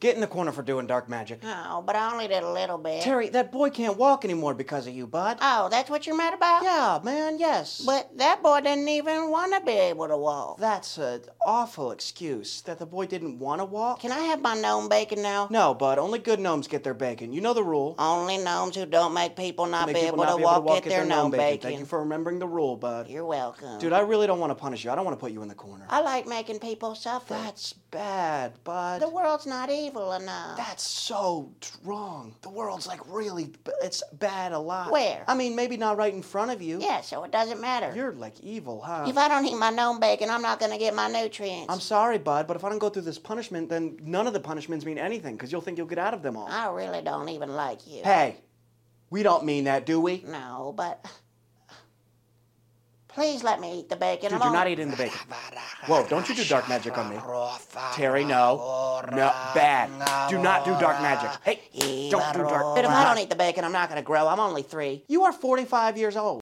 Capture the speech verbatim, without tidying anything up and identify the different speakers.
Speaker 1: Get in the corner for doing dark magic.
Speaker 2: Oh, but I only did a little bit.
Speaker 1: Terry, that boy can't walk anymore because of you, bud.
Speaker 2: Oh, that's what you're mad about?
Speaker 1: Yeah, man, yes.
Speaker 2: But that boy didn't even want to be able to walk.
Speaker 1: That's an awful excuse, that the boy didn't want to walk.
Speaker 2: Can I have my gnome bacon now?
Speaker 1: No, bud, only good gnomes get their bacon. You know the rule.
Speaker 2: Only gnomes who don't make people not,
Speaker 1: Make
Speaker 2: be,
Speaker 1: people
Speaker 2: able
Speaker 1: not
Speaker 2: to
Speaker 1: be able
Speaker 2: walk,
Speaker 1: to walk
Speaker 2: get their gnome bacon.
Speaker 1: Thank you for remembering the rule, bud.
Speaker 2: You're welcome.
Speaker 1: Dude, I really don't want to punish you. I don't want to put you in the corner.
Speaker 2: I like making people suffer.
Speaker 1: That's bad, bud.
Speaker 2: The world's not evil enough.
Speaker 1: That's so wrong. The world's like really, it's bad a lot.
Speaker 2: Where?
Speaker 1: I mean, maybe not right in front of you.
Speaker 2: Yeah, so it doesn't matter.
Speaker 1: You're like evil, huh?
Speaker 2: If I don't eat my gnome bacon, I'm not going to get my nutrients.
Speaker 1: I'm sorry, bud, but if I don't go through this punishment, then none of the punishments mean anything, because you'll think you'll get out of them all.
Speaker 2: I really don't even like you.
Speaker 1: Hey, we don't mean that, do we?
Speaker 2: No, but... Please let me eat the bacon.
Speaker 1: Dude,
Speaker 2: I'm
Speaker 1: you're not
Speaker 2: on...
Speaker 1: eating the bacon. Whoa, don't you do dark magic on me. Terry, no. No, bad. Do not do dark magic. Hey, don't do dark
Speaker 2: But if I don't eat the bacon, I'm not going to grow. I'm only three.
Speaker 1: You are forty-five years old.